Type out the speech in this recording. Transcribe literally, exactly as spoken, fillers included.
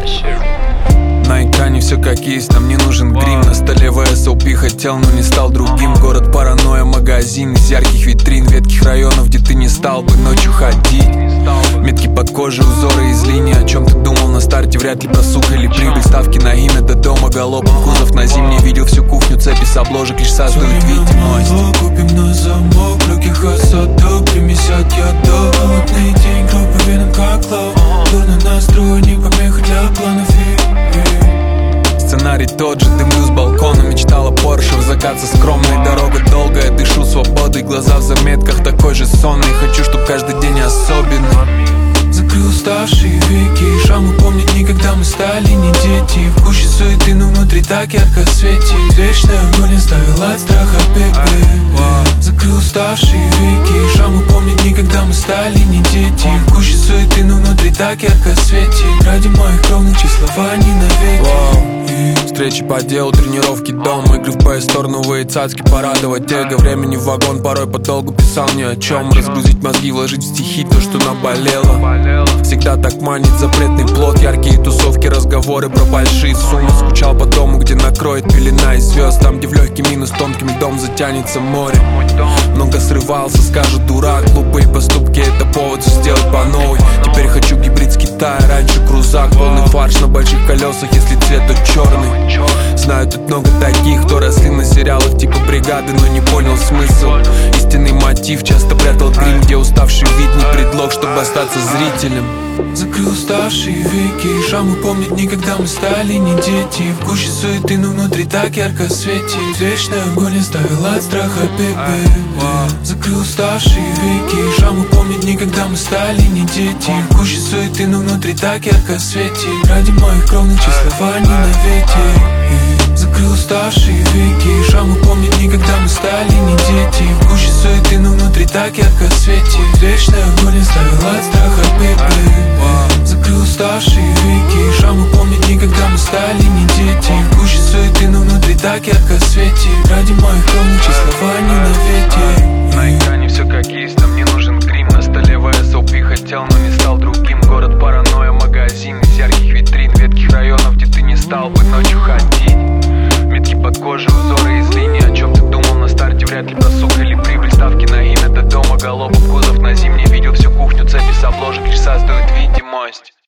На экране все как есть, нам не нужен грим. На столе ви эс эл пи хотел, но не стал другим. Город паранойя, магазин из ярких витрин, ветких районов, где ты не стал бы ночью ходить. Метки под кожей, узоры из линии. О чем ты думал на старте, вряд ли просуха или прибыль. Ставки на имя до дома, галопом кузов на зимний. Видел всю кухню, цепи с обложек лишь создают видимость. Купим на замок, легких осадок, примесят ядок. Мутный день, группы веном как лав. Дурно настрой, не помеха для планов. Сценарий тот же, дымлю с балкона. Мечтала Порше, в закат со скромной. Дорога долгая, дышу свободой. Глаза в заметках, такой же сонный. Хочу, чтоб каждый день особенный. Закрыл уставшие веки, шрамы помнят не когда мы стали не дети. В гуще суеты, но внутри так ярко светит. Вечная боль оставила от страха бег. Закрыл уставшие веки, шрамы помнят не когда мы стали не дети. В гуще суеты, но внутри так ярко светит. Ради моих кровных числова не навеки. Встречи по делу, тренировки дома, игры в пэ эс стор, новые цацки, порадовать эго. Времени в вагон, порой подолгу писал ни о чем. Разгрузить мозги, вложить в стихи то, что наболело. Всегда так манит запретный плод, яркие тусовки, разговоры про большие суммы. Скучал по дому, где накроет пелена из звезд. Там, где в легкий минус тонким льдом затянется море. Много срывался, скажут дурак. Глупые поступки, это повод все сделать по новой. Теперь хочу гибрид с Китая, раньше крузак. Полный фарш на больших колесах, если цвет, то черный. Знаю, тут много таких, кто росли на сериалах типа «Бригады», но не понял смысл. Истинный мотив часто прятал грим, где уставший вид не предлог, чтобы остаться зрителем. Закрыл уставшие веки, шрамы помнят не когда мы стали не дети. В гуще суеты, но внутри так ярко светит. Вечная боль оставила от страха бег. Закрыл уставшие веки, шрамы помнят не когда мы стали не дети. В гуще суеты, но внутри так ярко светит. Ради моих кровных числова не навеки. Закрыл уставшие веки, шрамы помнят не когда мы стали не дети. В гуще суеты, но внутри так ярко светит. Вечная боль оставила от страха бег. Закрыл уставшие веки, шрамы помнят не когда мы стали не дети. В гуще суеты, но внутри так ярко светит. Ради моих кровных числова не навеки. На экране все как есть, нам не нужен грим. На столе ви эс эл пи хотел, но не стал другим. Город паранойя, магазин из ярких витрин, ветких районов, где ты не стал бы ночью ходить. Метки под кожей, узоры из линии. О чем ты думал на старте, вряд ли просуха или прибыль. Ставки на имя до дома, галопом кузов на зимний. Видел всю кухню, цепи с обложек лишь создают видимость.